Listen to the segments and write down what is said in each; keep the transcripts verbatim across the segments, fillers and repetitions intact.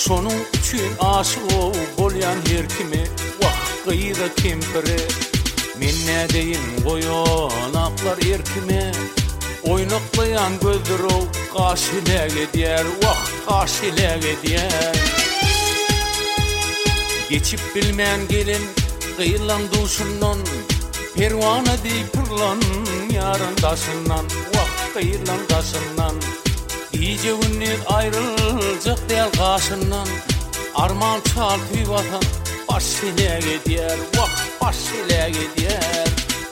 Şonun üçün aşık bolyan her kimi Vah gıyra kempiri Men ne deyin goyanaklar erkime Oynaklayan gözleri kaşile gider Vah kaşile gider Geçip bilmeyen gelin kıyılan duşundan Pervana deyip pırlan yarın taşından Vah kıyılan taşından İyice günler ayrılacak değil kaşından Arman çal tüy vatan baş ile gider Vah baş ile gider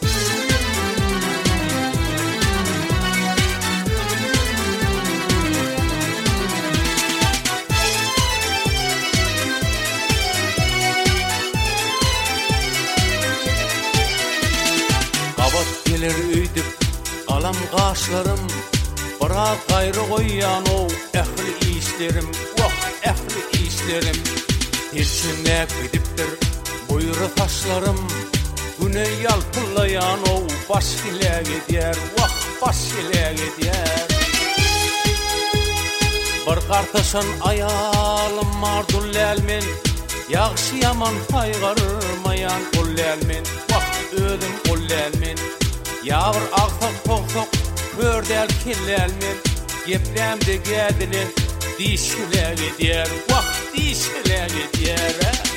Kabat gelir üydüp kalam kaşlarım Bırak gayrı koyyan o ehli işlerim Vah ehli işlerim Tilçinle gidiptir buyru taşlarım Güne yalpıllayan o baş ile gider Vah baş ile gider Bir kartaşan ayalım mardulelmin Yağşı yaman kaygarmayan kullelmin Vah ödüm kullelmin Yağır ağtak toktok Kördel killelmin Geplemde gedilin Dişile gider Vah dişile gider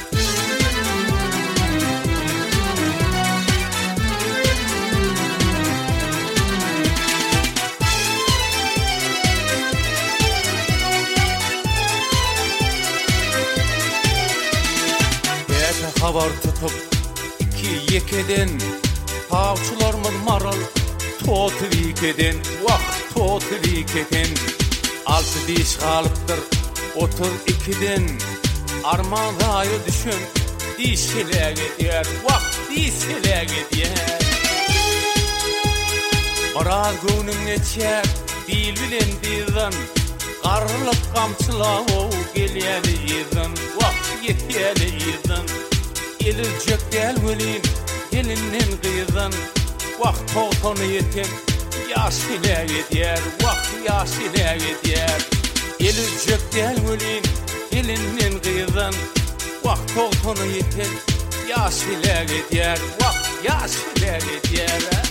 Gece haber tutup iki yekeden Tavçularımız maral Totvikeden, vah totvikeden Altı diş kalıptır, otur ikiden Arman gayrı düşün, dişile gider Vah dişile gider Biraz günün geçer, bil bilen dizin Karılıp kamçılavu geliyeli izin Vah yetiyeli izin Elilecek del gülün, gelinin kıyızın Vah toğtonu yetim, yaş ile gider Vah yaş ile gider Elilecek del gülün, gelinin kıyızın Vah toğtonu yetim, yaş ile gider Vah yaş ile gider